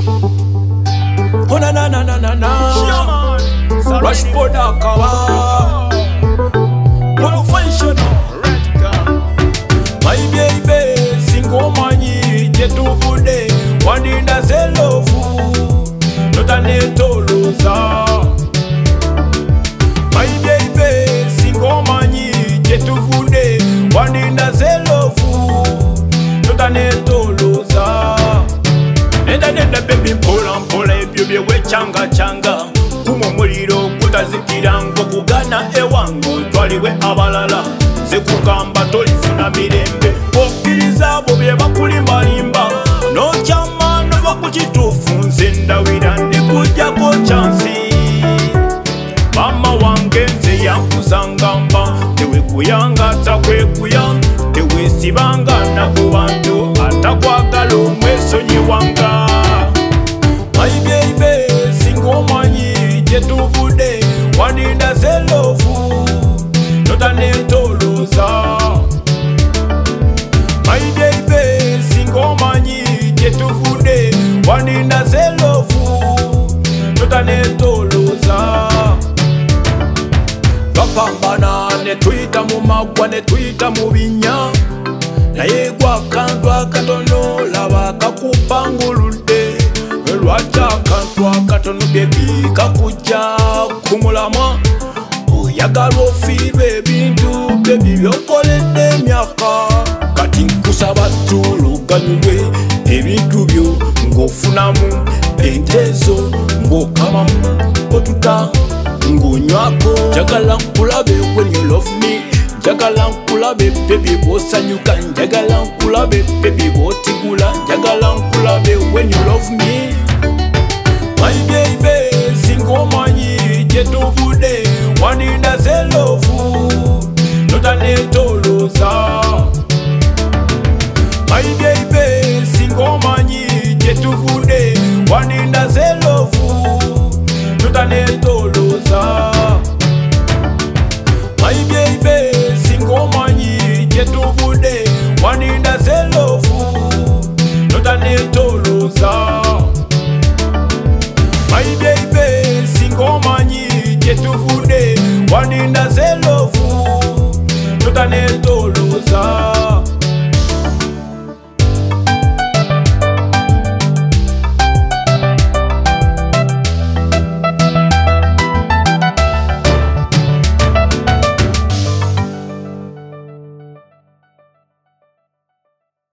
Oh na na na na na na. Rush Poda Kawa. Professional. My baby, single money, jetu fude, wandinda zelofu, notane toloza. My baby, single money, jetu fude, wandinda zelofu, notane toloza. Nenda baby mpola ebyo we changa kumo muliro kutazikira ngo kugana ewango twaliwe abalala zekugamba tolifuna mirembe okkiriza abo bye bakulimbalimba nokyama nova ku kituufu nze ndawira ndikujjako chansi mama wange nze yankuzangamba tewekuyanga takwekuya tewesibanga naku bantu atakwagala omwesonyiwanga. My baby, single money, jetuvude, wandinda zelofu, notane toloza. My baby, single money, jetuvude, wandinda zelofu, notane toloza. Twapambana netuyita mu magwa netuyita mu binya, naye gwa akantu akatono laba kakupanguludde. Lwaki akantu akatono bebi kakujja kumulamwa oyagala ofiirwe ebintu bebi byokoledde emyaka kati nkusaba tuluganyulwe ebintu byo ng'ofunamu enteezo ng'okamamu otuta ng'onywako njagala nkulabe when you love me njagala nkulabe bebi bw'osanyuka njagala nkulabe bebi bw'otigula njagala nkulabe when you love me.